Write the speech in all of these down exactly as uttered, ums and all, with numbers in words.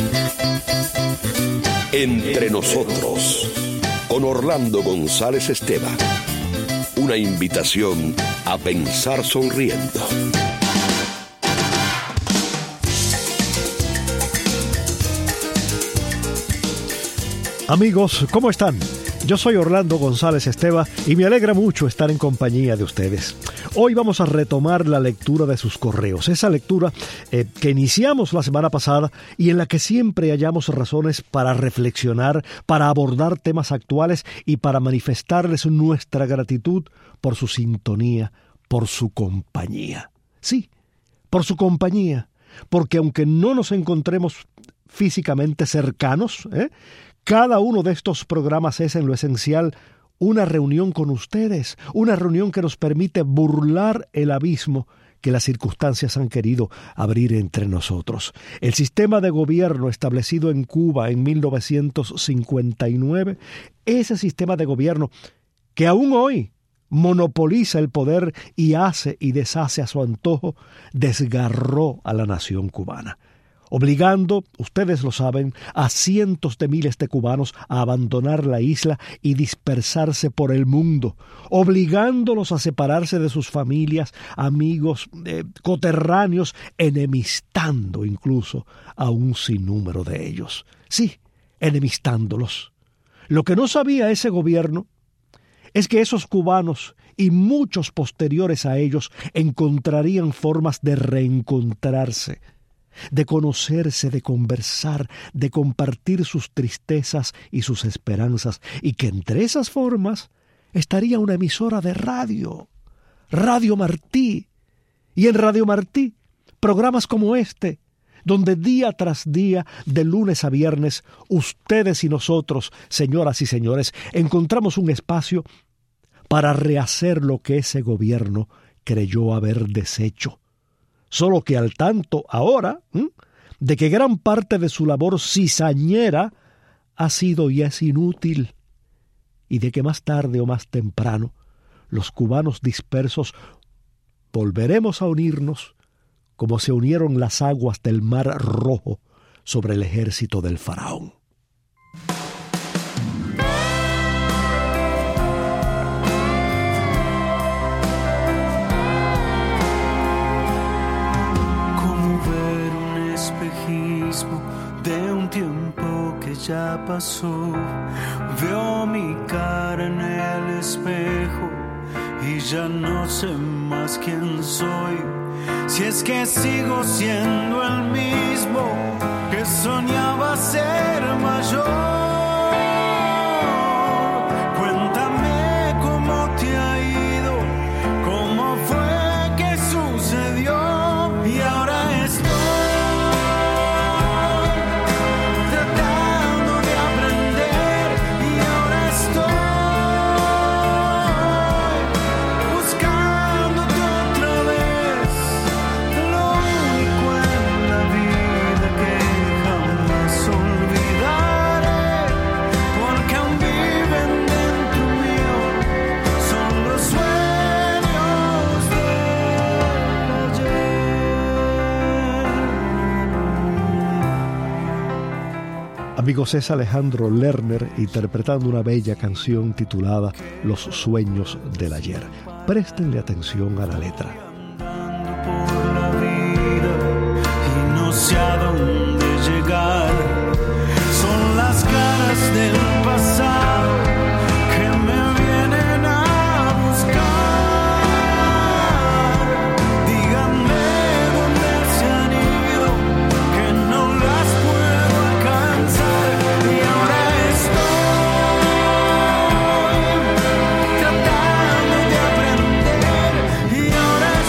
Entre nosotros, con Orlando González Esteban. Una invitación a pensar sonriendo. Amigos, ¿cómo están? Yo soy Orlando González Esteban y me alegra mucho estar en compañía de ustedes. Hoy vamos a retomar la lectura de sus correos, esa lectura eh, que iniciamos la semana pasada y en la que siempre hallamos razones para reflexionar, para abordar temas actuales y para manifestarles nuestra gratitud por su sintonía, por su compañía. Sí, por su compañía, porque aunque no nos encontremos físicamente cercanos, ¿eh? Cada uno de estos programas es en lo esencial una reunión con ustedes, una reunión que nos permite burlar el abismo que las circunstancias han querido abrir entre nosotros. El sistema de gobierno establecido en Cuba en mil novecientos cincuenta y nueve, ese sistema de gobierno que aún hoy monopoliza el poder y hace y deshace a su antojo, desgarró a la nación cubana, obligando, ustedes lo saben, a cientos de miles de cubanos a abandonar la isla y dispersarse por el mundo, obligándolos a separarse de sus familias, amigos, eh, coterráneos, enemistando incluso a un sinnúmero de ellos. Sí, enemistándolos. Lo que no sabía ese gobierno es que esos cubanos y muchos posteriores a ellos encontrarían formas de reencontrarse, de conocerse, de conversar, de compartir sus tristezas y sus esperanzas, y que entre esas formas estaría una emisora de radio, Radio Martí, y en Radio Martí programas como este, donde día tras día, de lunes a viernes, ustedes y nosotros, señoras y señores, encontramos un espacio para rehacer lo que ese gobierno creyó haber deshecho. Solo que al tanto ahora ¿eh? de que gran parte de su labor cizañera ha sido y es inútil, y de que más tarde o más temprano los cubanos dispersos volveremos a unirnos como se unieron las aguas del Mar Rojo sobre el ejército del faraón. De un tiempo que ya pasó, veo mi cara en el espejo y ya no sé más quién soy. Si es que sigo siendo el mismo que soñaba ser mayor. Cuéntame cómo te ha ido, cómo fue que sucedió, y ahora estoy Amigos, es Alejandro Lerner interpretando una bella canción titulada Los sueños del ayer. Préstenle atención a la letra. Por la vida y no sé a dónde llegar. Son las caras del pasado que me vienen a buscar. Díganme dónde se han ido, que no las puedo alcanzar. Y ahora estoy tratando de aprender. Y ahora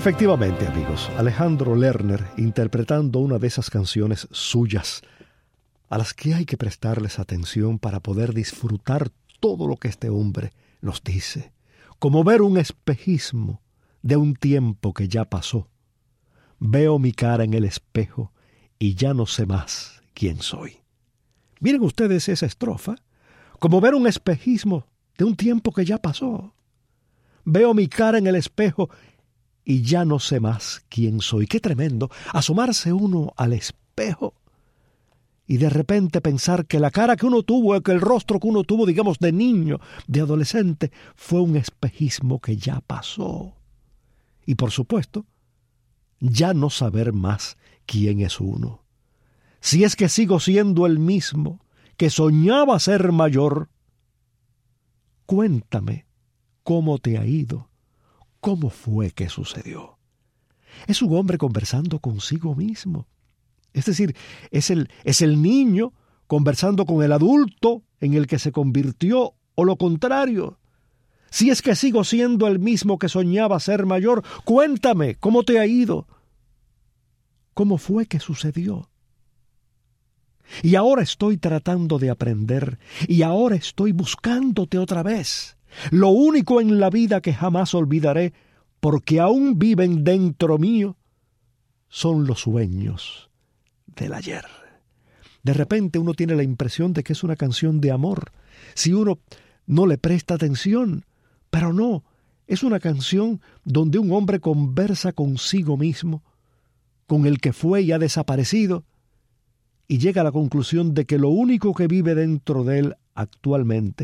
Efectivamente, amigos, Alejandro Lerner interpretando una de esas canciones suyas a las que hay que prestarles atención para poder disfrutar todo lo que este hombre nos dice, como ver un espejismo de un tiempo que ya pasó. Veo mi cara en el espejo y ya no sé más quién soy. Miren ustedes esa estrofa, como ver un espejismo de un tiempo que ya pasó. Veo mi cara en el espejo y ya no sé más quién soy. Qué tremendo asomarse uno al espejo y de repente pensar que la cara que uno tuvo, que el rostro que uno tuvo, digamos, de niño, de adolescente, fue un espejismo que ya pasó. Y por supuesto, ya no saber más quién es uno. Si es que sigo siendo el mismo que soñaba ser mayor, cuéntame cómo te ha ido, cómo fue que sucedió. Es un hombre conversando consigo mismo. Es decir, es el, es el niño conversando con el adulto en el que se convirtió, o lo contrario. Si es que sigo siendo el mismo que soñaba ser mayor, cuéntame cómo te ha ido, cómo fue que sucedió. Y ahora estoy tratando de aprender, y ahora estoy buscándote otra vez. Lo único en la vida que jamás olvidaré, porque aún viven dentro mío, son los sueños del ayer. De repente uno tiene la impresión de que es una canción de amor, si uno no le presta atención, pero no, es una canción donde un hombre conversa consigo mismo, con el que fue y ha desaparecido, y llega a la conclusión de que lo único que vive dentro de él actualmente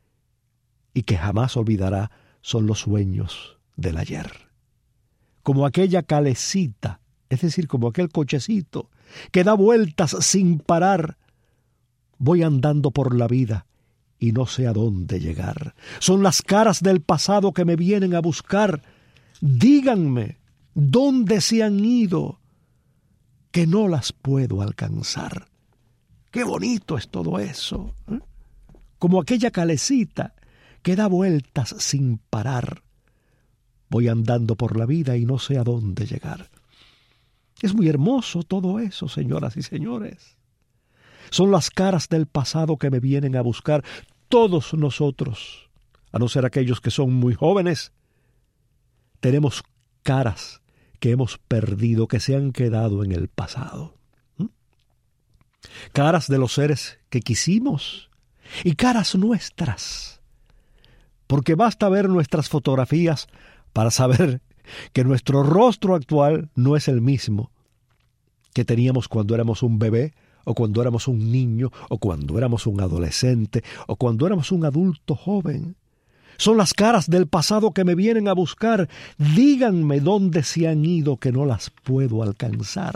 y que jamás olvidará son los sueños del ayer. Como aquella calecita, es decir, como aquel cochecito que da vueltas sin parar. Voy andando por la vida y no sé a dónde llegar. Son las caras del pasado que me vienen a buscar. Díganme, ¿dónde se han ido? Que no las puedo alcanzar. Qué bonito es todo eso, ¿eh? Como aquella calecita que da vueltas sin parar. Voy andando por la vida y no sé a dónde llegar. Es muy hermoso todo eso, señoras y señores. Son las caras del pasado que me vienen a buscar. Todos nosotros, a no ser aquellos que son muy jóvenes, tenemos caras que hemos perdido, que se han quedado en el pasado. ¿Mm? Caras de los seres que quisimos y caras nuestras. Porque basta ver nuestras fotografías para saber que nuestro rostro actual no es el mismo que teníamos cuando éramos un bebé, o cuando éramos un niño, o cuando éramos un adolescente, o cuando éramos un adulto joven. Son las caras del pasado que me vienen a buscar. Díganme dónde se han ido, que no las puedo alcanzar.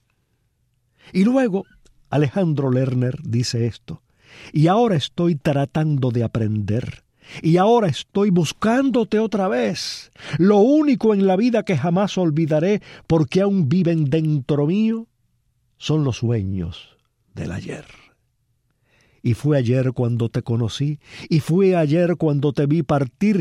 Y luego Alejandro Lerner dice esto: y ahora estoy tratando de aprender, y ahora estoy buscándote otra vez. Lo único en la vida que jamás olvidaré, porque aún viven dentro mío, son los sueños del ayer. Y fue ayer cuando te conocí, y fue ayer cuando te vi partir.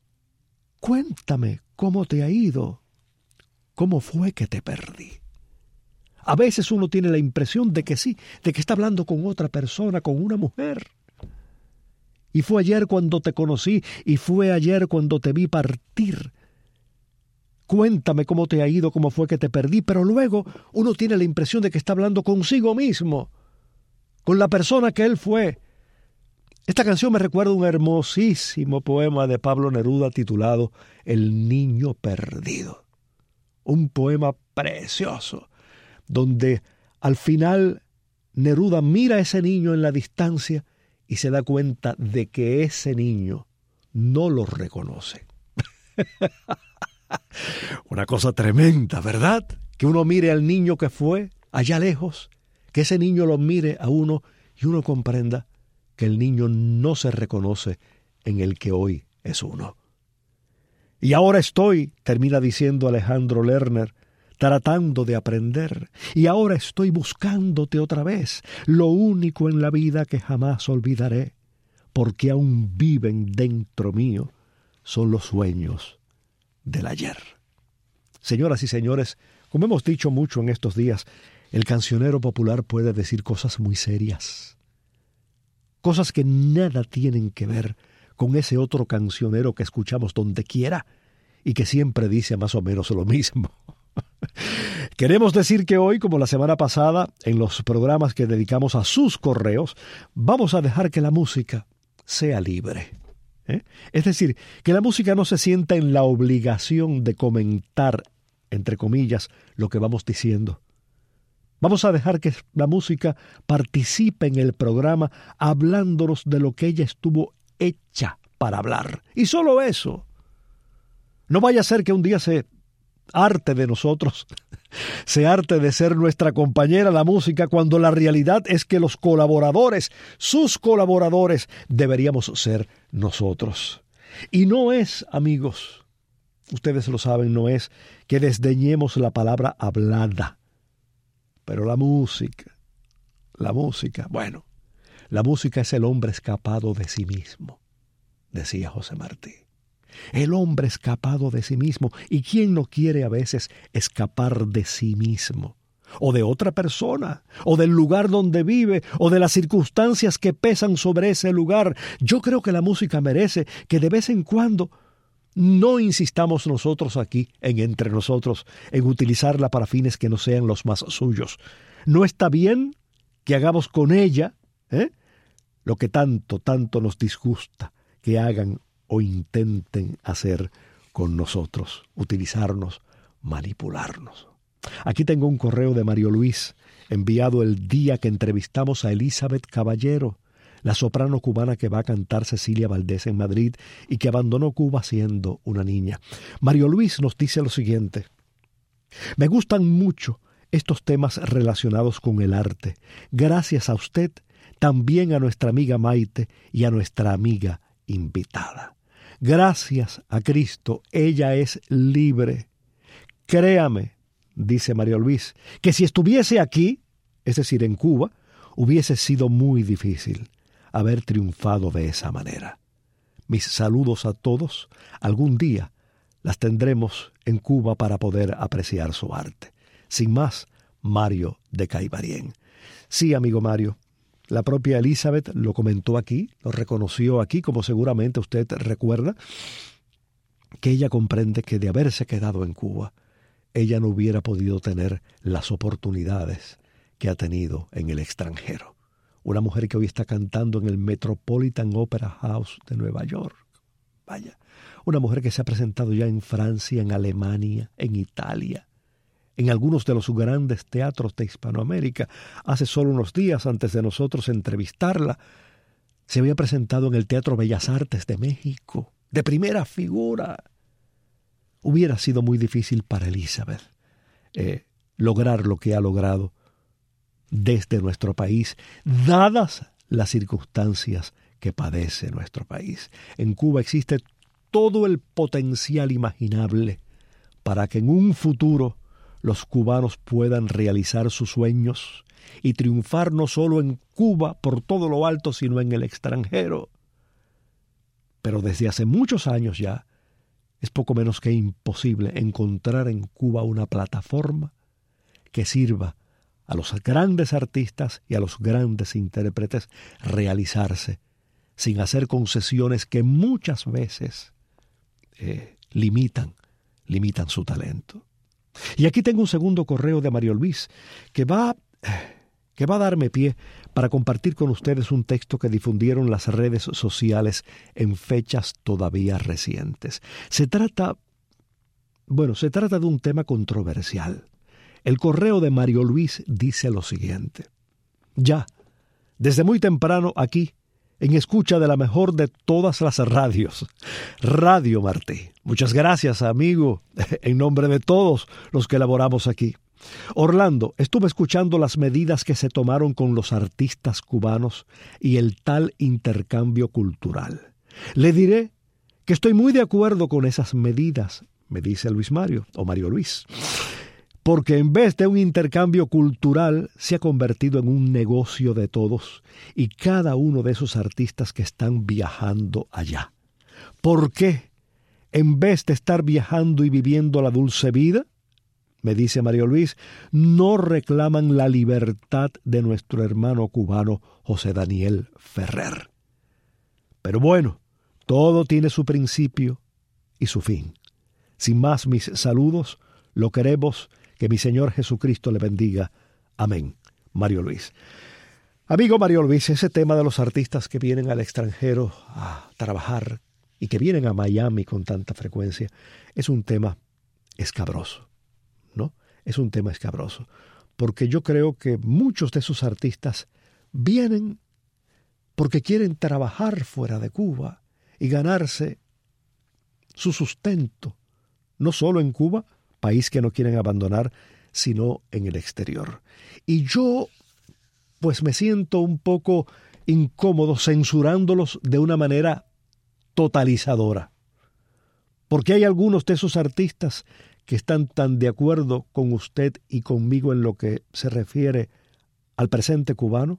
Cuéntame cómo te ha ido, cómo fue que te perdí. A veces uno tiene la impresión de que sí, de que está hablando con otra persona, con una mujer. Y fue ayer cuando te conocí, y fue ayer cuando te vi partir. Cuéntame cómo te ha ido, cómo fue que te perdí. Pero luego uno tiene la impresión de que está hablando consigo mismo, con la persona que él fue. Esta canción me recuerda un hermosísimo poema de Pablo Neruda titulado El niño perdido. Un poema precioso, donde al final Neruda mira a ese niño en la distancia y se da cuenta de que ese niño no lo reconoce. Una cosa tremenda, ¿verdad? Que uno mire al niño que fue allá lejos, que ese niño lo mire a uno y uno comprenda que el niño no se reconoce en el que hoy es uno. Y ahora estoy, termina diciendo Alejandro Lerner, tratando de aprender, y ahora estoy buscándote otra vez, lo único en la vida que jamás olvidaré, porque aún viven dentro mío, son los sueños del ayer. Señoras y señores, como hemos dicho mucho en estos días, el cancionero popular puede decir cosas muy serias. Cosas que nada tienen que ver con ese otro cancionero que escuchamos donde quiera y que siempre dice más o menos lo mismo. Queremos decir que hoy, como la semana pasada, en los programas que dedicamos a sus correos, vamos a dejar que la música sea libre. ¿Eh? Es decir, que la música no se sienta en la obligación de comentar, entre comillas, lo que vamos diciendo. Vamos a dejar que la música participe en el programa hablándonos de lo que ella estuvo hecha para hablar. Y solo eso. No vaya a ser que un día se harte de nosotros, se harte de ser nuestra compañera la música, cuando la realidad es que los colaboradores, sus colaboradores, deberíamos ser nosotros. Y no es, amigos, ustedes lo saben, no es que desdeñemos la palabra hablada. Pero la música, la música, bueno, la música es el hombre escapado de sí mismo, decía José Martí. El hombre escapado de sí mismo. ¿Y quién no quiere a veces escapar de sí mismo? O de otra persona, o del lugar donde vive, o de las circunstancias que pesan sobre ese lugar. Yo creo que la música merece que de vez en cuando no insistamos nosotros aquí, en entre nosotros, en utilizarla para fines que no sean los más suyos. No está bien que hagamos con ella ¿eh? lo que tanto, tanto nos disgusta que hagan o intenten hacer con nosotros, utilizarnos, manipularnos. Aquí tengo un correo de Mario Luis, enviado el día que entrevistamos a Elizabeth Caballero, la soprano cubana que va a cantar Cecilia Valdés en Madrid y que abandonó Cuba siendo una niña. Mario Luis nos dice lo siguiente: me gustan mucho estos temas relacionados con el arte. Gracias a usted, también a nuestra amiga Maite y a nuestra amiga invitada. Gracias a Cristo, ella es libre. Créame, dice Mario Luis, que si estuviese aquí, es decir, en Cuba, hubiese sido muy difícil haber triunfado de esa manera. Mis saludos a todos. Algún día las tendremos en Cuba para poder apreciar su arte. Sin más, Mario de Caibarien. Sí, amigo Mario, la propia Elizabeth lo comentó aquí, lo reconoció aquí, como seguramente usted recuerda, que ella comprende que de haberse quedado en Cuba, ella no hubiera podido tener las oportunidades que ha tenido en el extranjero. Una mujer que hoy está cantando en el Metropolitan Opera House de Nueva York. Vaya, una mujer que se ha presentado ya en Francia, en Alemania, en Italia, en algunos de los grandes teatros de Hispanoamérica. Hace solo unos días, antes de nosotros entrevistarla, se había presentado en el Teatro Bellas Artes de México, de primera figura. Hubiera sido muy difícil para Elizabeth eh, lograr lo que ha logrado desde nuestro país, dadas las circunstancias que padece nuestro país. En Cuba existe todo el potencial imaginable para que en un futuro los cubanos puedan realizar sus sueños y triunfar no solo en Cuba por todo lo alto, sino en el extranjero. Pero desde hace muchos años ya es poco menos que imposible encontrar en Cuba una plataforma que sirva a los grandes artistas y a los grandes intérpretes realizarse sin hacer concesiones que muchas veces eh, limitan, limitan su talento. Y aquí tengo un segundo correo de Mario Luis que va, que va a darme pie para compartir con ustedes un texto que difundieron las redes sociales en fechas todavía recientes. Se trata, bueno, se trata de un tema controversial. El correo de Mario Luis dice lo siguiente: ya, desde muy temprano aquí, en escucha de la mejor de todas las radios, Radio Martí. Muchas gracias, amigo, en nombre de todos los que elaboramos aquí. Orlando, estuve escuchando las medidas que se tomaron con los artistas cubanos y el tal intercambio cultural. Le diré que estoy muy de acuerdo con esas medidas, me dice Luis Mario, o Mario Luis, porque en vez de un intercambio cultural se ha convertido en un negocio de todos y cada uno de esos artistas que están viajando allá. ¿Por qué? En vez de estar viajando y viviendo la dulce vida, me dice Mario Luis, no reclaman la libertad de nuestro hermano cubano José Daniel Ferrer. Pero bueno, todo tiene su principio y su fin. Sin más mis saludos, lo queremos, que mi Señor Jesucristo le bendiga. Amén. Mario Luis. Amigo Mario Luis, ese tema de los artistas que vienen al extranjero a trabajar y que vienen a Miami con tanta frecuencia, es un tema escabroso, ¿no? Es un tema escabroso, porque yo creo que muchos de esos artistas vienen porque quieren trabajar fuera de Cuba y ganarse su sustento, no solo en Cuba, país que no quieren abandonar, sino en el exterior. Y yo, pues me siento un poco incómodo censurándolos de una manera totalizadora, porque hay algunos de esos artistas que están tan de acuerdo con usted y conmigo en lo que se refiere al presente cubano,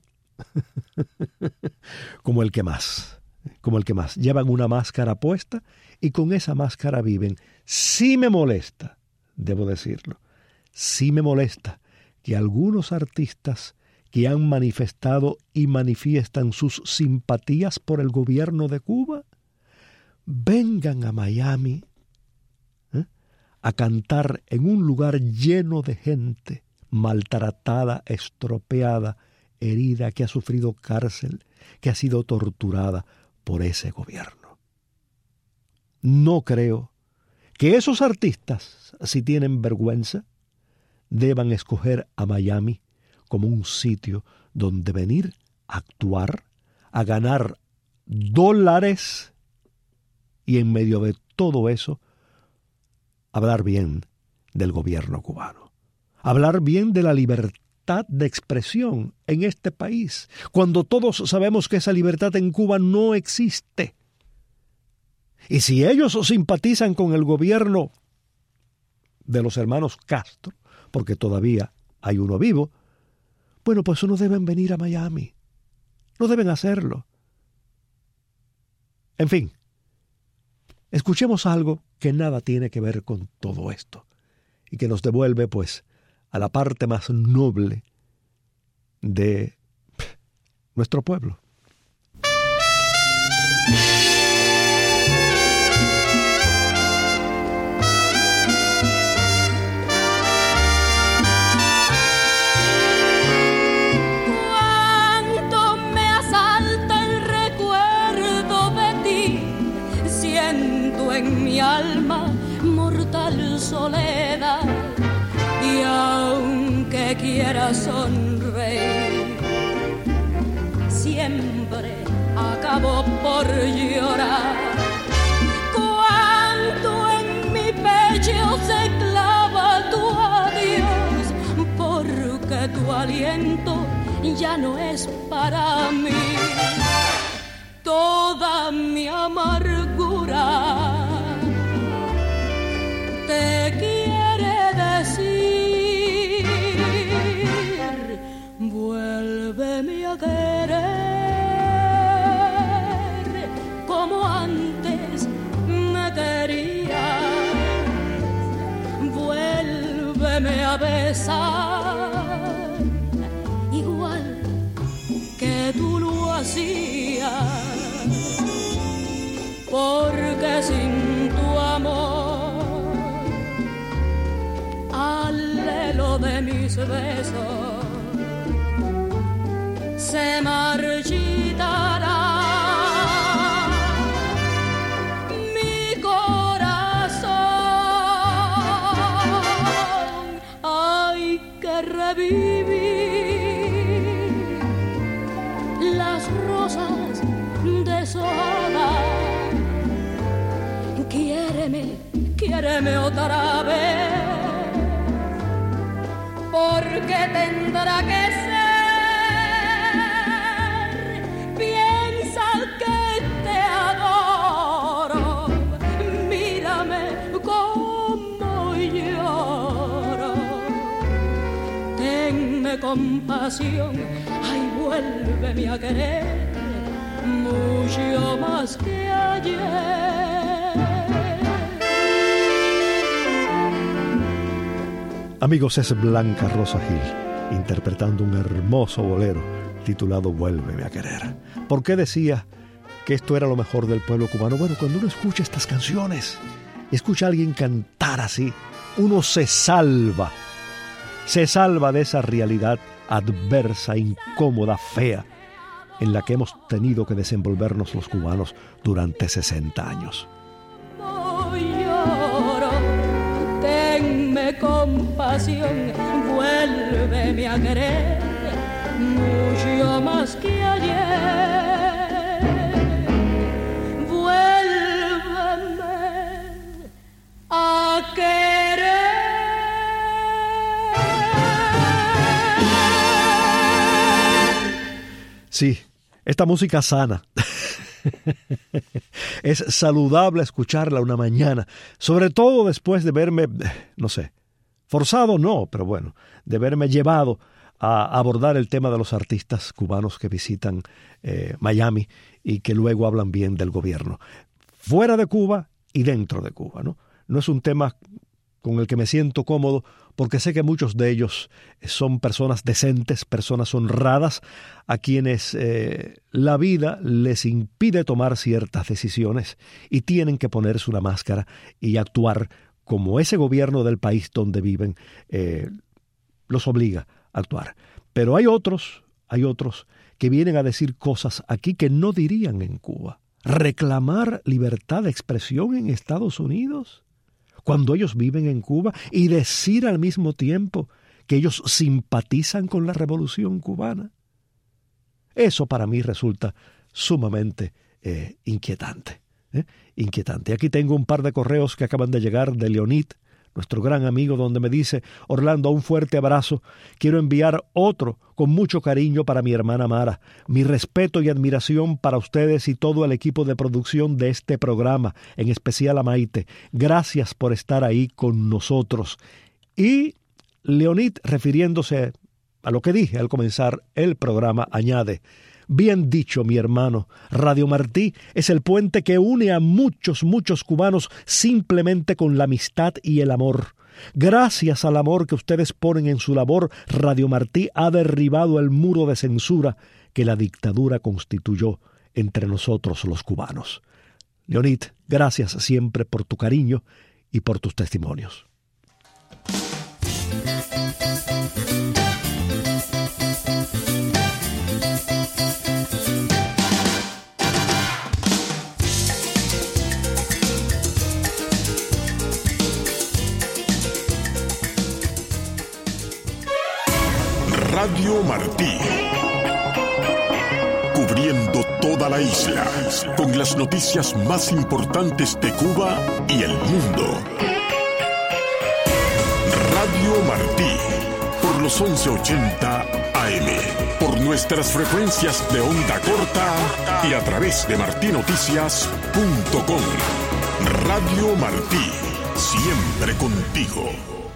como el que más, como el que más. Llevan una máscara puesta y con esa máscara viven. Sí me molesta, debo decirlo, sí me molesta que algunos artistas que han manifestado y manifiestan sus simpatías por el gobierno de Cuba vengan a Miami ¿eh? a cantar en un lugar lleno de gente maltratada, estropeada, herida, que ha sufrido cárcel, que ha sido torturada por ese gobierno. No creo que esos artistas, si tienen vergüenza, deban escoger a Miami como un sitio donde venir a actuar, a ganar dólares y en medio de todo eso, hablar bien del gobierno cubano. Hablar bien de la libertad de expresión en este país, cuando todos sabemos que esa libertad en Cuba no existe. Y si ellos simpatizan con el gobierno de los hermanos Castro, porque todavía hay uno vivo, bueno, pues no deben venir a Miami. No deben hacerlo. En fin, escuchemos algo que nada tiene que ver con todo esto y que nos devuelve, pues, a la parte más noble de nuestro pueblo. Cuánto me asalta el recuerdo de ti, siento en mi alma mortal soledad, y aunque quiera sonreír, siempre acabo por llorar. Cuánto en mi pecho se clava tu adiós, porque tu aliento ya no es para mí. Toda mi amargura te quiere decir, vuélveme a querer como antes me querías, vuélveme a besar igual que tú lo hacías, porque sin tu amor al helo de mis besos se marchitará mi corazón. Hay que revivir las rosas deshojadas. Quiéreme, quiéreme otra vez, porque tendrá que ser. Piensa que te adoro, mírame como lloro. Tenme compasión, ay, vuélveme a querer mucho más que ayer. Amigos, es Blanca Rosa Gil interpretando un hermoso bolero titulado Vuélveme a querer. ¿Por qué decía que esto era lo mejor del pueblo cubano? Bueno, cuando uno escucha estas canciones, escucha a alguien cantar así, uno se salva, se salva de esa realidad adversa, incómoda, fea, en la que hemos tenido que desenvolvernos los cubanos durante sesenta años. No lloro, tenme compasión, vuélveme a querer mucho más que ayer. Vuélveme a querer. Sí, esta música sana. Es saludable escucharla una mañana, sobre todo después de verme, no sé, forzado no, pero bueno, de verme llevado a abordar el tema de los artistas cubanos que visitan eh, Miami y que luego hablan bien del gobierno, fuera de Cuba y dentro de Cuba, ¿no? No es un tema con el que me siento cómodo, porque sé que muchos de ellos son personas decentes, personas honradas, a quienes eh, la vida les impide tomar ciertas decisiones y tienen que ponerse una máscara y actuar como ese gobierno del país donde viven eh, los obliga a actuar. Pero hay otros, hay otros que vienen a decir cosas aquí que no dirían en Cuba. Reclamar libertad de expresión en Estados Unidos, cuando ellos viven en Cuba, y decir al mismo tiempo que ellos simpatizan con la revolución cubana. Eso para mí resulta sumamente eh, inquietante. ¿eh? Inquietante. Aquí tengo un par de correos que acaban de llegar de Leonid, nuestro gran amigo, donde me dice: Orlando, un fuerte abrazo. Quiero enviar otro con mucho cariño para mi hermana Mara. Mi respeto y admiración para ustedes y todo el equipo de producción de este programa, en especial a Maite. Gracias por estar ahí con nosotros. Y Leonid, refiriéndose a lo que dije al comenzar el programa, añade: bien dicho, mi hermano. Radio Martí es el puente que une a muchos, muchos cubanos simplemente con la amistad y el amor. Gracias al amor que ustedes ponen en su labor, Radio Martí ha derribado el muro de censura que la dictadura constituyó entre nosotros los cubanos. Leonid, gracias siempre por tu cariño y por tus testimonios. Radio Martí, cubriendo toda la isla con las noticias más importantes de Cuba y el mundo. Radio Martí, por los once ochenta A M, por nuestras frecuencias de onda corta y a través de martí noticias punto com. Radio Martí, siempre contigo.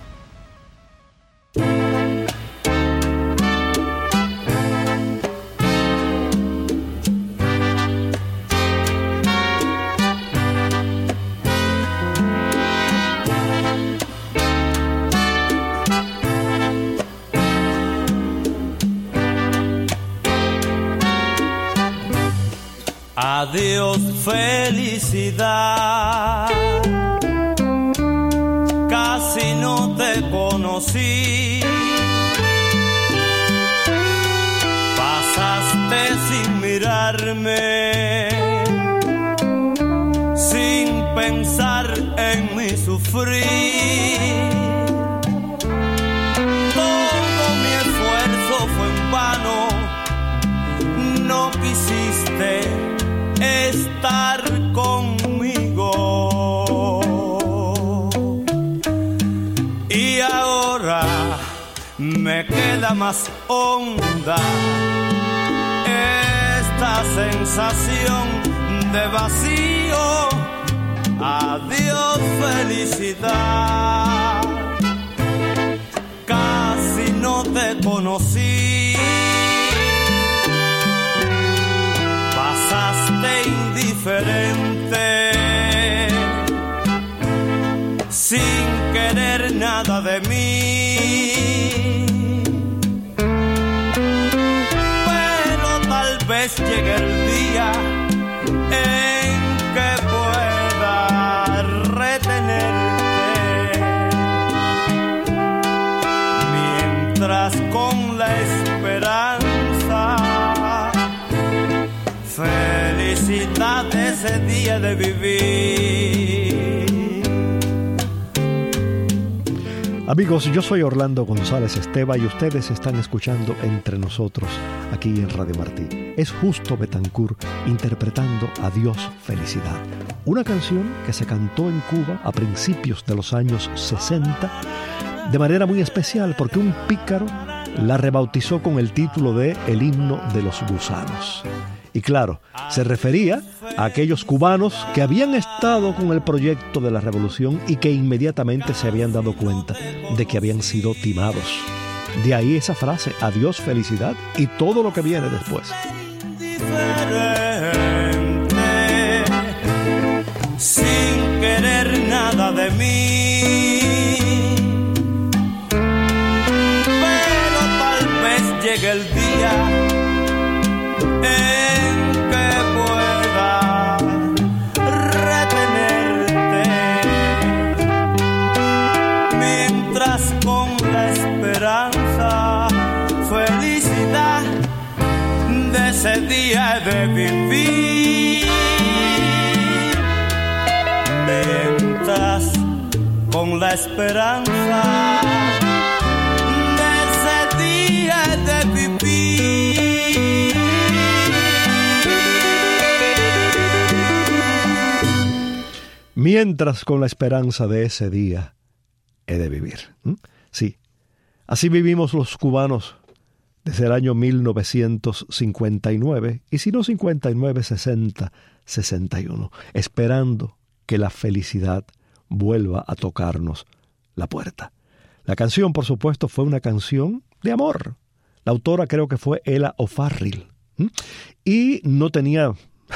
Adiós, felicidad. Casi no te conocí. Pasaste sin mirarme, sin pensar en mi sufrir. Todo mi esfuerzo fue en vano. No quisiste estar conmigo, y ahora me queda más honda esta sensación de vacío. Adiós, felicidad. Casi no te conocí. Pasaste indiferente, sin querer nada de mí. vez llegue el día en que pueda retenerte, mientras con la esperanza, felicidad de ese día de vivir. Amigos, yo soy Orlando González Esteva y ustedes están escuchando Entre Nosotros aquí en Radio Martí. Es Justo Betancourt interpretando Adiós Felicidad, una canción que se cantó en Cuba a principios de los años sesenta de manera muy especial porque un pícaro la rebautizó con el título de El himno de los gusanos. Y claro, se refería a aquellos cubanos que habían estado con el proyecto de la revolución y que inmediatamente se habían dado cuenta de que habían sido timados. De ahí esa frase, adiós felicidad y todo lo que viene después. Sin querer nada de mí, pero tal vez llegue el día en que pueda retenerte, mientras con la esperanza, felicidad de ese día he de vivir, mientras con la esperanza de ese día he de vivir. Mientras con la esperanza de ese día he de vivir. ¿Mm? Sí, así vivimos los cubanos desde el año mil novecientos cincuenta y nueve, y si no cincuenta y nueve, sesenta, sesenta y uno, esperando que la felicidad vuelva a tocarnos la puerta. La canción, por supuesto, fue una canción de amor. La autora creo que fue Ella O'Farrill. ¿Mm? Y no tenía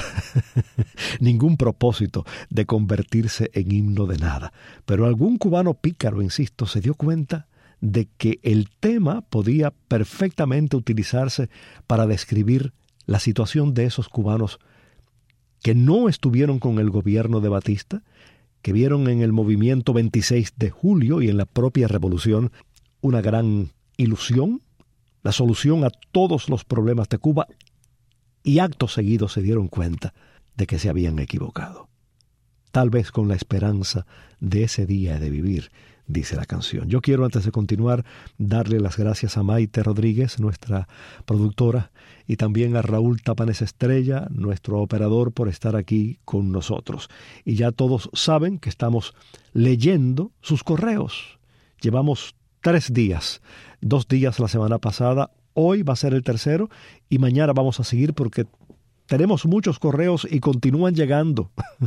ningún propósito de convertirse en himno de nada. Pero algún cubano pícaro, insisto, se dio cuenta de que el tema podía perfectamente utilizarse para describir la situación de esos cubanos que no estuvieron con el gobierno de Batista, que vieron en el movimiento veintiséis de julio y en la propia revolución una gran ilusión, la solución a todos los problemas de Cuba, y acto seguido se dieron cuenta de que se habían equivocado. Tal vez con la esperanza de ese día de vivir, dice la canción. Yo quiero, antes de continuar, darle las gracias a Maite Rodríguez, nuestra productora, y también a Raúl Tapanes Estrella, nuestro operador, por estar aquí con nosotros. Y ya todos saben que estamos leyendo sus correos. Llevamos tres días, dos días la semana pasada, hoy va a ser el tercero y mañana vamos a seguir porque tenemos muchos correos y continúan llegando.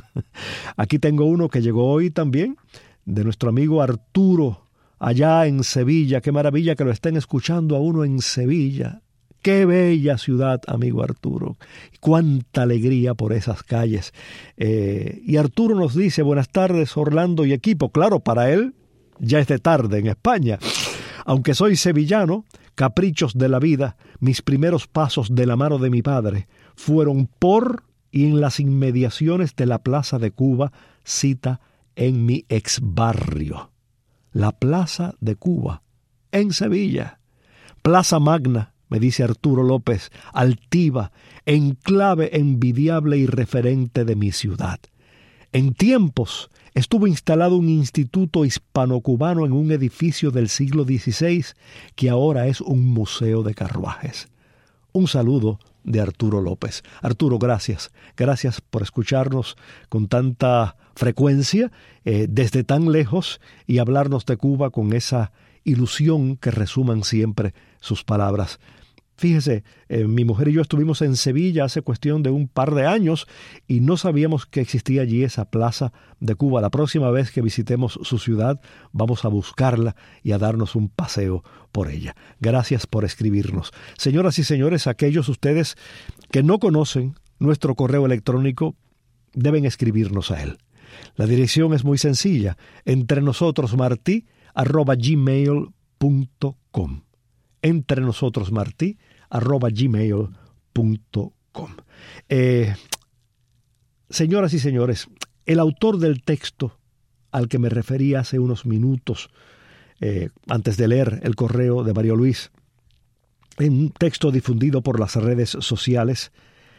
Aquí tengo uno que llegó hoy también, de nuestro amigo Arturo, allá en Sevilla. Qué maravilla que lo estén escuchando a uno en Sevilla. Qué bella ciudad, amigo Arturo. Cuánta alegría por esas calles. Eh, y Arturo nos dice, buenas tardes, Orlando y equipo. Claro, para él ya es de tarde en España. Aunque soy sevillano, caprichos de la vida, mis primeros pasos de la mano de mi padre fueron por y en las inmediaciones de la Plaza de Cuba, cita en mi exbarrio. La Plaza de Cuba, en Sevilla. Plaza Magna, me dice Arturo López, altiva, enclave envidiable y referente de mi ciudad. En tiempos estuvo instalado un instituto hispano-cubano en un edificio del siglo dieciséis que ahora es un museo de carruajes. Un saludo de Arturo López. Arturo, gracias. Gracias por escucharnos con tanta frecuencia, eh, desde tan lejos, y hablarnos de Cuba con esa ilusión que resuman siempre sus palabras. Fíjese, eh, mi mujer y yo estuvimos en Sevilla hace cuestión de un par de años y no sabíamos que existía allí esa Plaza de Cuba. La próxima vez que visitemos su ciudad vamos a buscarla y a darnos un paseo por ella. Gracias por escribirnos. Señoras y señores, aquellos ustedes que no conocen nuestro correo electrónico deben escribirnos a él. La dirección es muy sencilla, entrenosotros.martí arroba gmail punto com. entrenosotros martí arroba gmail punto com. Eh, señoras y señores, el autor del texto al que me referí hace unos minutos, eh, antes de leer el correo de Mario Luis, en un texto difundido por las redes sociales,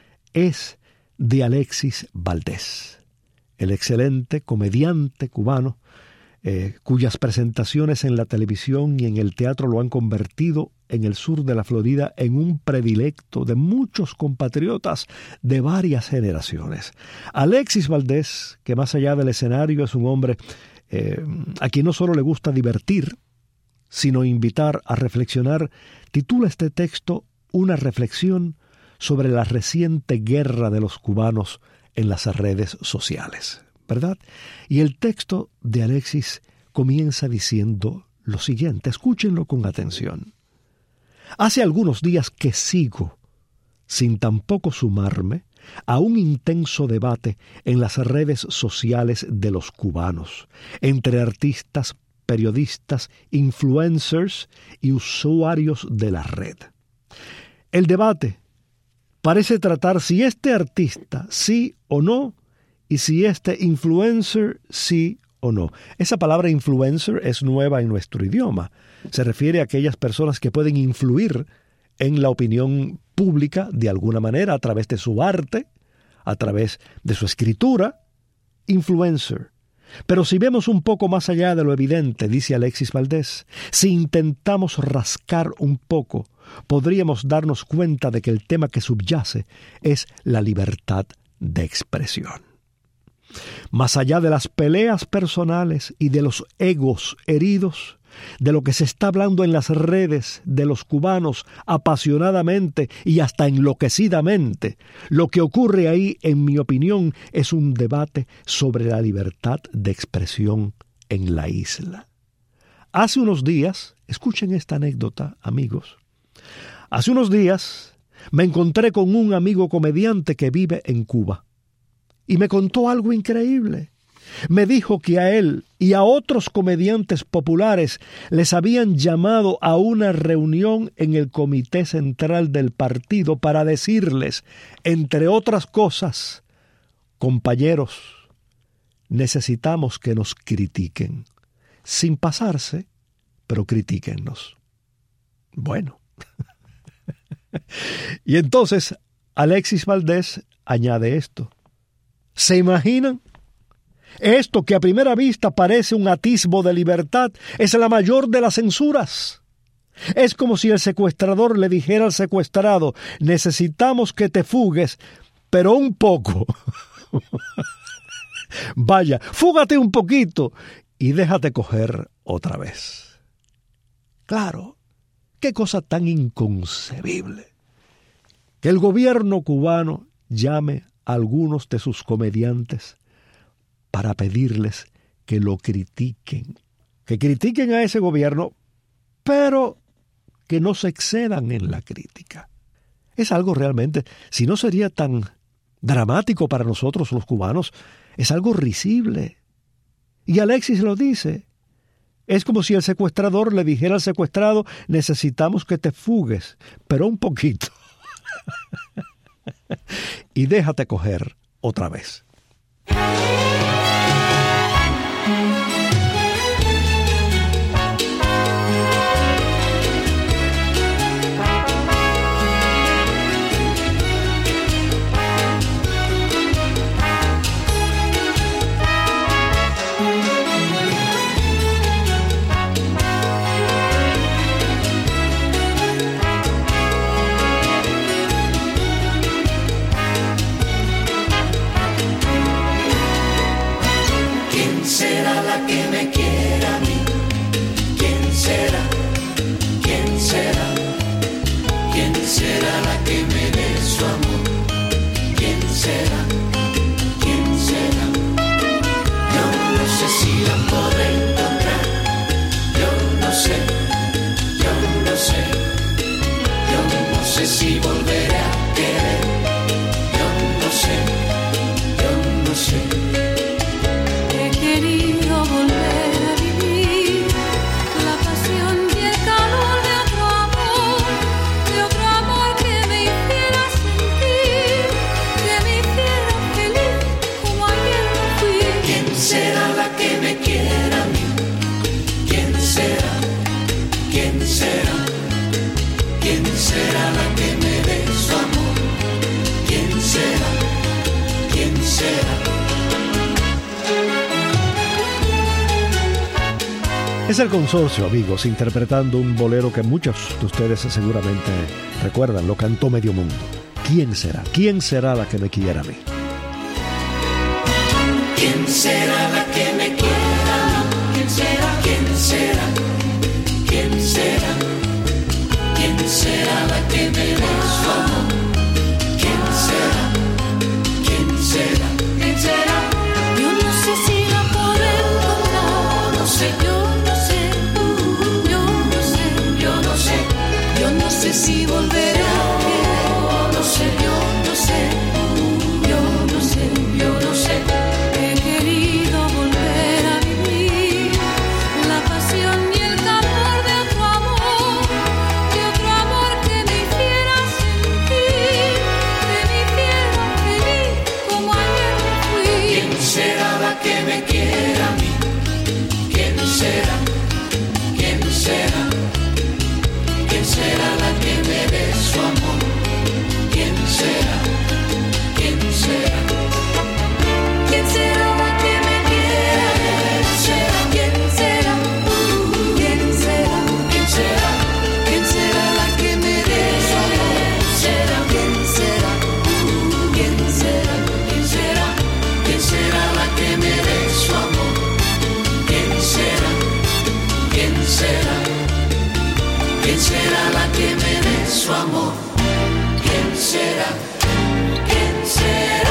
es de Alexis Valdés, el excelente comediante cubano, eh, cuyas presentaciones en la televisión y en el teatro lo han convertido en el sur de la Florida en un predilecto de muchos compatriotas de varias generaciones. Alexis Valdés, que más allá del escenario es un hombre eh, a quien no solo le gusta divertir, sino invitar a reflexionar, titula este texto Una reflexión sobre la reciente guerra de los cubanos en las redes sociales, ¿verdad? Y el texto de Alexis comienza diciendo lo siguiente, escúchenlo con atención. Hace algunos días que sigo, sin tampoco sumarme, a un intenso debate en las redes sociales de los cubanos, entre artistas, periodistas, influencers y usuarios de la red. El debate parece tratar si este artista sí o no, y si este influencer sí o no. Esa palabra influencer es nueva en nuestro idioma. Se refiere a aquellas personas que pueden influir en la opinión pública de alguna manera a través de su arte, a través de su escritura. Influencer. Pero si vemos un poco más allá de lo evidente, dice Alexis Valdés, si intentamos rascar un poco, podríamos darnos cuenta de que el tema que subyace es la libertad de expresión. Más allá de las peleas personales y de los egos heridos, de lo que se está hablando en las redes de los cubanos apasionadamente y hasta enloquecidamente, lo que ocurre ahí, en mi opinión, es un debate sobre la libertad de expresión en la isla. Hace unos días, escuchen esta anécdota, amigos, hace unos días me encontré con un amigo comediante que vive en Cuba y me contó algo increíble. Me dijo que a él y a otros comediantes populares les habían llamado a una reunión en el Comité Central del partido para decirles, entre otras cosas, compañeros, necesitamos que nos critiquen, sin pasarse, pero critíquennos. Bueno. Y entonces Alexis Valdés añade esto. ¿Se imaginan? Esto que a primera vista parece un atisbo de libertad es la mayor de las censuras. Es como si el secuestrador le dijera al secuestrado, necesitamos que te fugues, pero un poco. Vaya, fúgate un poquito y déjate coger otra vez. Claro, qué cosa tan inconcebible que el gobierno cubano llame a algunos de sus comediantes para pedirles que lo critiquen, que critiquen a ese gobierno, pero que no se excedan en la crítica. Es algo realmente, si no sería tan dramático para nosotros los cubanos, es algo risible. Y Alexis lo dice, es como si el secuestrador le dijera al secuestrado, necesitamos que te fugues, pero un poquito. Y déjate coger otra vez. Sentir Es el Consorcio, amigos, interpretando un bolero que muchos de ustedes seguramente recuerdan, lo cantó medio mundo. ¿Quién será? ¿Quién será la que me quiera a mí? ¿Quién será la que me quiera a mí? ¿Quién será? ¿Quién será? ¿Quién será? ¿Quién será la que me dé su amor? ¿Quién será? ¿Quién será? ¿Quién será? Yo no sé si la podré encontrar, no sé, yo no sé, yo no sé, Yo no sé, yo no sé si volveré a querer, no sé, yo no sé, yo no sé, yo no sé. he querido volver a vivir la pasión y el calor de otro amor, de otro amor que me hiciera sentir, que me hiciera feliz como ayer fui. ¿Quién será la que me quiera a mí? ¿Quién será? ¿Quién será? ¿Quién será la que me dé su amor? ¿Quién será? ¿Quién será? ¿Quién será la que me quiera? ¿Quién será? ¿Quién será? ¿Quién será? ¿Quién será la que me dé su amor? ¿Será? ¿Quién será? ¿Quién será? ¿Quién será? ¿Quién será la que me dé su amor? ¿Quién será? ¿Quién será? ¿Quién será la que me dé su amor? ¿Quién será? ¿Quién será?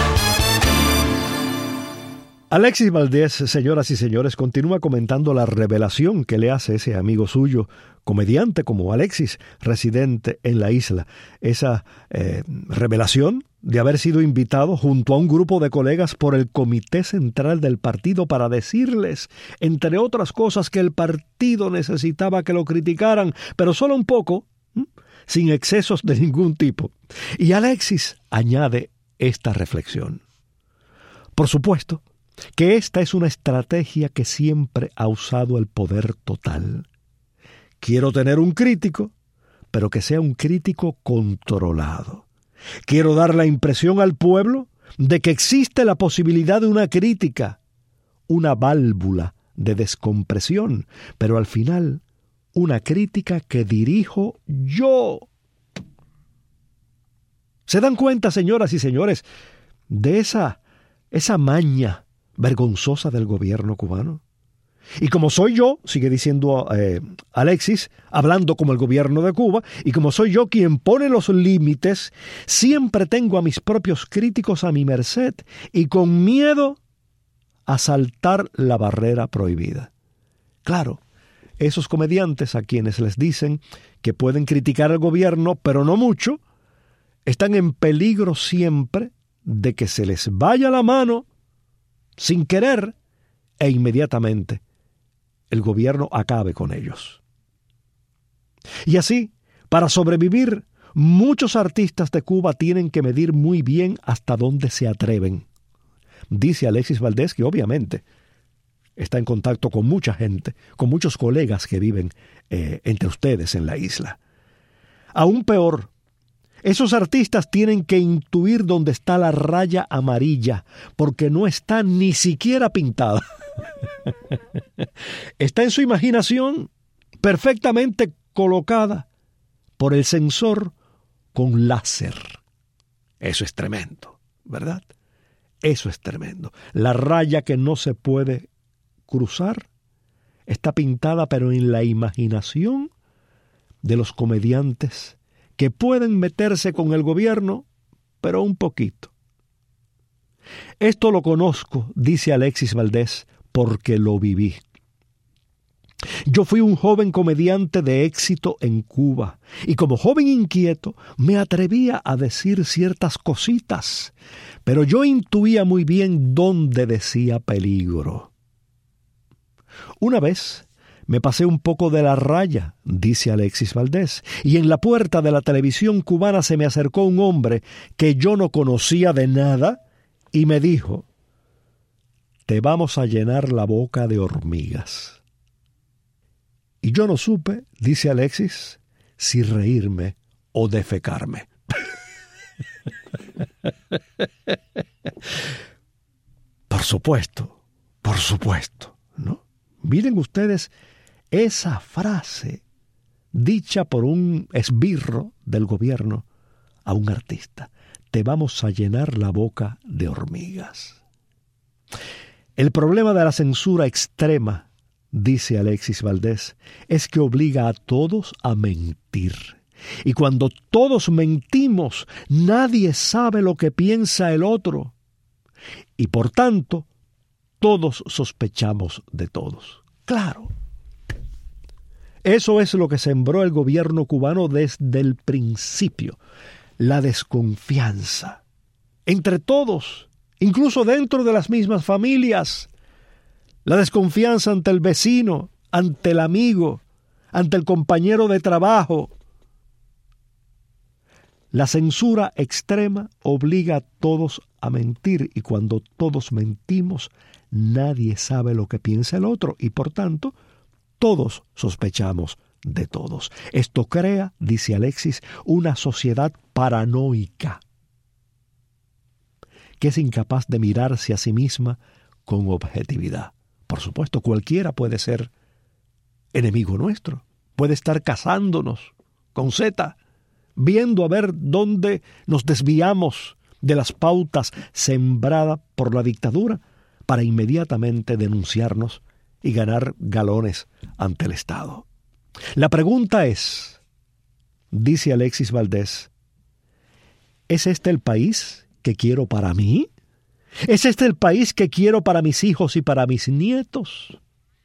Alexis Valdés, señoras y señores, continúa comentando la revelación que le hace ese amigo suyo, comediante como Alexis, residente en la isla. Esa eh, revelación de haber sido invitado junto a un grupo de colegas por el Comité Central del partido para decirles, entre otras cosas, que el partido necesitaba que lo criticaran, pero solo un poco, ¿m? sin excesos de ningún tipo. Y Alexis añade esta reflexión. Por supuesto que esta es una estrategia que siempre ha usado el poder total. Quiero tener un crítico, pero que sea un crítico controlado. Quiero dar la impresión al pueblo de que existe la posibilidad de una crítica, una válvula de descompresión, pero al final una crítica que dirijo yo. ¿Se dan cuenta, señoras y señores, de esa, esa maña vergonzosa del gobierno cubano? Y como soy yo, sigue diciendo eh, Alexis, hablando como el gobierno de Cuba, y como soy yo quien pone los límites, siempre tengo a mis propios críticos a mi merced y con miedo a saltar la barrera prohibida. Claro, esos comediantes a quienes les dicen que pueden criticar al gobierno, pero no mucho, están en peligro siempre de que se les vaya la mano sin querer e inmediatamente el gobierno acabe con ellos. Y así, para sobrevivir, muchos artistas de Cuba tienen que medir muy bien hasta dónde se atreven. Dice Alexis Valdés que obviamente está en contacto con mucha gente, con muchos colegas que viven eh, entre ustedes en la isla. Aún peor, esos artistas tienen que intuir dónde está la raya amarilla, porque no está ni siquiera pintada. Está en su imaginación perfectamente colocada por el sensor con láser. Eso es tremendo, ¿verdad? Eso es tremendo. La raya que no se puede cruzar está pintada, pero en la imaginación de los comediantes que pueden meterse con el gobierno, pero un poquito. Esto lo conozco, dice Alexis Valdés, porque lo viví. Yo fui un joven comediante de éxito en Cuba, y como joven inquieto me atrevía a decir ciertas cositas, pero yo intuía muy bien dónde decía peligro. Una vez me pasé un poco de la raya, dice Alexis Valdés, y en la puerta de la televisión cubana se me acercó un hombre que yo no conocía de nada y me dijo: te vamos a llenar la boca de hormigas. Y yo no supe, dice Alexis, si reírme o defecarme. Por supuesto, por supuesto, ¿no? Miren ustedes esa frase dicha por un esbirro del gobierno a un artista: te vamos a llenar la boca de hormigas. El problema de la censura extrema, dice Alexis Valdés, es que obliga a todos a mentir. Y cuando todos mentimos, nadie sabe lo que piensa el otro. Y por tanto, todos sospechamos de todos. Claro. Eso es lo que sembró el gobierno cubano desde el principio. La desconfianza entre todos, incluso dentro de las mismas familias. La desconfianza ante el vecino, ante el amigo, ante el compañero de trabajo. La censura extrema obliga a todos a mentir, y cuando todos mentimos, nadie sabe lo que piensa el otro, y por tanto, todos sospechamos de todos. Esto crea, dice Alexis, una sociedad paranoica, que es incapaz de mirarse a sí misma con objetividad. Por supuesto, cualquiera puede ser enemigo nuestro, puede estar cazándonos con Z, viendo a ver dónde nos desviamos de las pautas sembradas por la dictadura para inmediatamente denunciarnos y ganar galones ante el Estado. La pregunta es, dice Alexis Valdés, ¿es este el país que quiero para mí? ¿Es este el país que quiero para mis hijos y para mis nietos?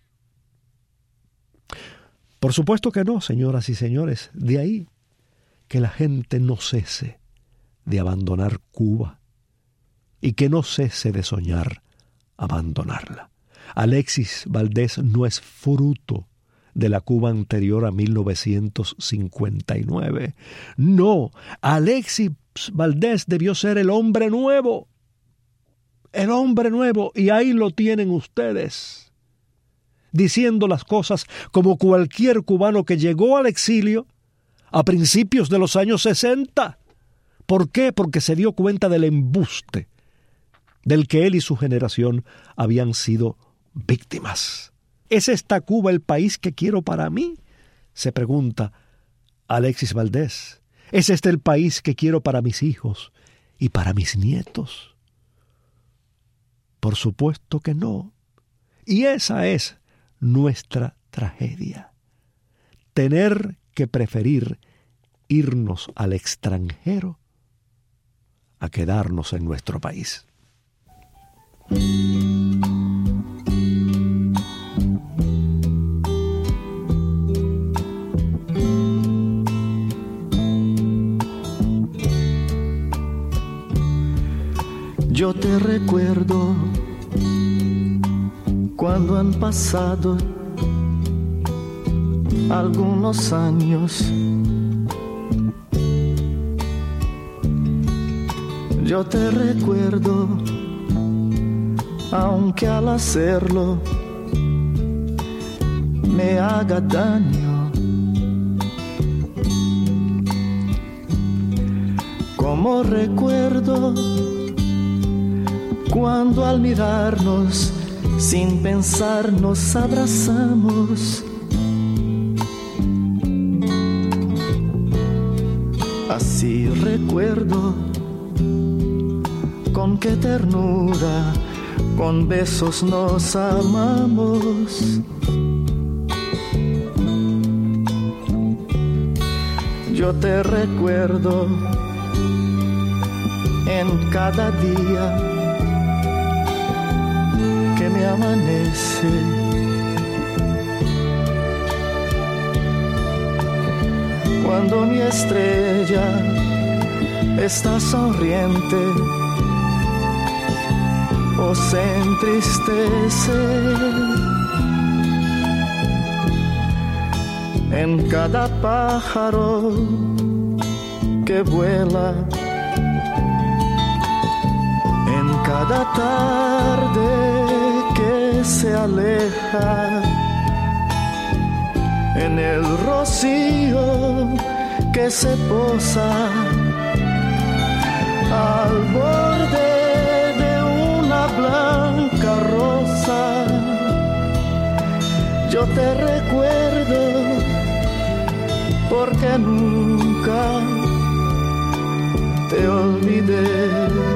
Por supuesto que no, señoras y señores. De ahí que la gente no cese de abandonar Cuba y que no cese de soñar abandonarla. Alexis Valdés no es fruto de la Cuba anterior a mil novecientos cincuenta y nueve. No, Alexis Valdés debió ser el hombre nuevo. El hombre nuevo, y ahí lo tienen ustedes, diciendo las cosas como cualquier cubano que llegó al exilio a principios de los años sesenta. ¿Por qué? Porque se dio cuenta del embuste del que él y su generación habían sido víctimas. ¿Es esta Cuba el país que quiero para mí?, se pregunta Alexis Valdés. ¿Es este el país que quiero para mis hijos y para mis nietos? Por supuesto que no. Y esa es nuestra tragedia. Tener que preferir irnos al extranjero a quedarnos en nuestro país. Yo te recuerdo cuando han pasado algunos años. Yo te recuerdo, aunque al hacerlo me haga daño. Como recuerdo cuando al mirarnos sin pensar nos abrazamos. Así recuerdo con qué ternura, con besos nos amamos. Yo te recuerdo en cada día que me amanece. Cuando mi estrella está sonriente o se entristece, en cada pájaro que vuela, en cada tarde que se aleja, en el rocío que se posa al borde de una blanca rosa. Yo te recuerdo te olvidé.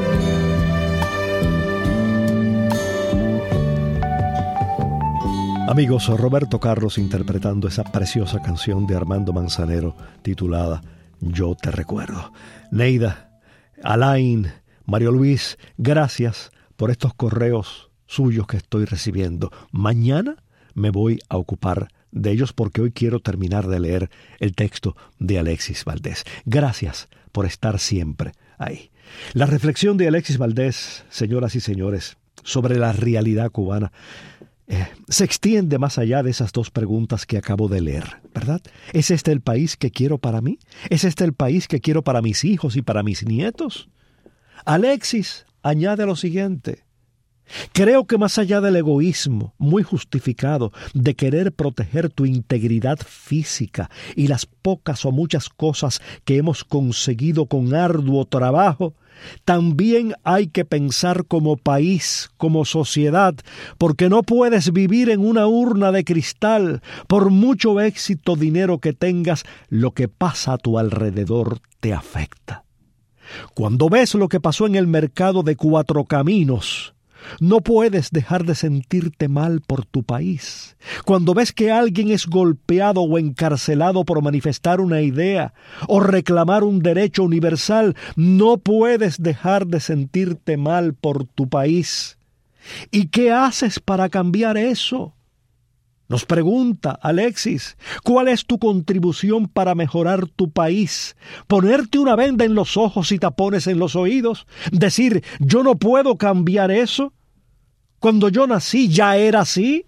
Amigos, Roberto Carlos interpretando esa preciosa canción de Armando Manzanero titulada Yo te recuerdo. Neida, Alain, Mario Luis, gracias por estos correos suyos que estoy recibiendo. Mañana me voy a ocupar de ellos porque hoy quiero terminar de leer el texto de Alexis Valdés. Gracias por estar siempre ahí. La reflexión de Alexis Valdés, señoras y señores, sobre la realidad cubana, Eh, se extiende más allá de esas dos preguntas que acabo de leer, ¿verdad? ¿Es este el país que quiero para mí? ¿Es este el país que quiero para mis hijos y para mis nietos? Alexis añade lo siguiente: creo que más allá del egoísmo, muy justificado, de querer proteger tu integridad física y las pocas o muchas cosas que hemos conseguido con arduo trabajo, también hay que pensar como país, como sociedad, porque no puedes vivir en una urna de cristal. Por mucho éxito, dinero que tengas, lo que pasa a tu alrededor te afecta. Cuando ves lo que pasó en el mercado de Cuatro Caminos, no puedes dejar de sentirte mal por tu país. Cuando ves que alguien es golpeado o encarcelado por manifestar una idea o reclamar un derecho universal, no puedes dejar de sentirte mal por tu país. ¿Y qué haces para cambiar eso? Nos pregunta Alexis, ¿cuál es tu contribución para mejorar tu país? ¿Ponerte una venda en los ojos y tapones en los oídos? ¿Decir, yo no puedo cambiar eso? Cuando yo nací ya era así.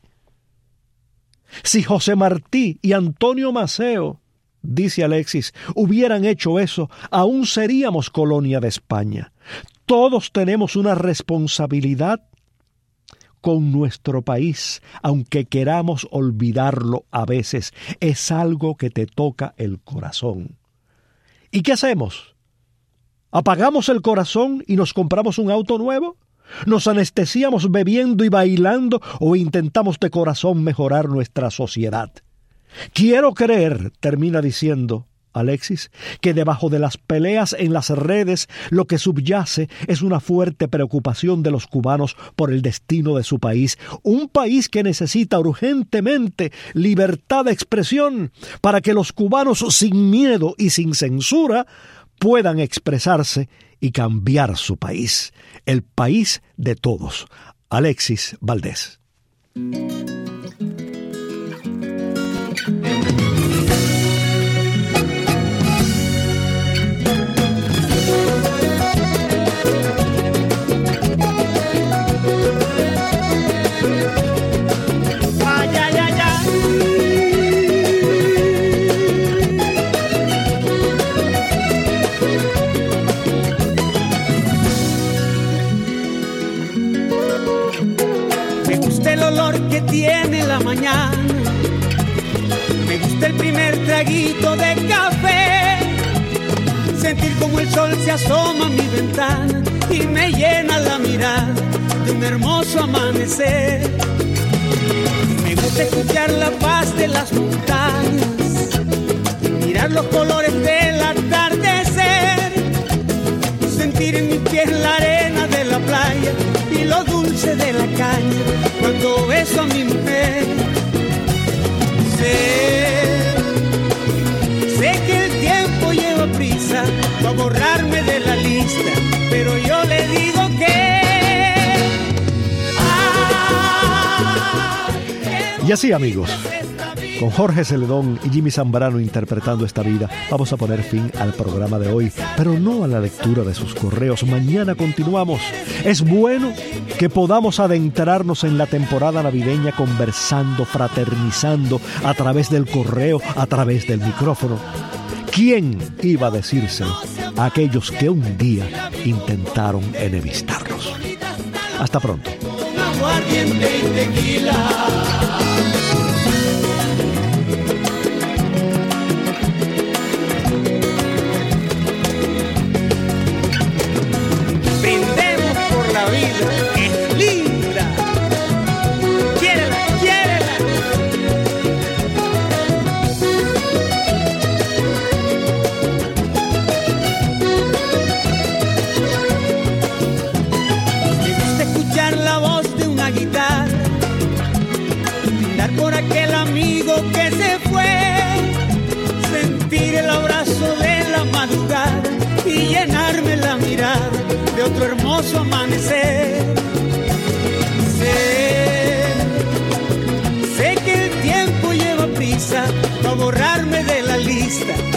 Si José Martí y Antonio Maceo, dice Alexis, hubieran hecho eso, aún seríamos colonia de España. Todos tenemos una responsabilidad con nuestro país, aunque queramos olvidarlo a veces. Es algo que te toca el corazón. ¿Y qué hacemos? ¿Apagamos el corazón y nos compramos un auto nuevo? ¿Nos anestesiamos bebiendo y bailando o intentamos de corazón mejorar nuestra sociedad? Quiero creer, termina diciendo Alexis, que debajo de las peleas en las redes lo que subyace es una fuerte preocupación de los cubanos por el destino de su país, un país que necesita urgentemente libertad de expresión para que los cubanos sin miedo y sin censura puedan expresarse y cambiar su país, el país de todos. Alexis Valdés. Que tiene la mañana, me gusta el primer traguito de café, sentir como el sol se asoma a mi ventana y me llena la mirada de un hermoso amanecer. Me gusta escuchar la paz de las montañas, mirar los colores del atardecer, sentir en mis pies la arena de la playa y lo dulce de la caña cuando beso a mi mujer. Sé, sé que el tiempo lleva prisa para borrarme de la lista, pero yo le digo que... Ah, y así, amigos, con Jorge Celedón y Jimmy Zambrano interpretando esta vida, vamos a poner fin al programa de hoy, pero no a la lectura de sus correos. Mañana continuamos. Es bueno que podamos adentrarnos en la temporada navideña conversando, fraternizando a través del correo, a través del micrófono. ¿Quién iba a decírselo a aquellos que un día intentaron enemistarnos? Hasta pronto. Es linda, quiérela, quiérela. su amanecer. Sé, sé que el tiempo lleva prisa para borrarme de la lista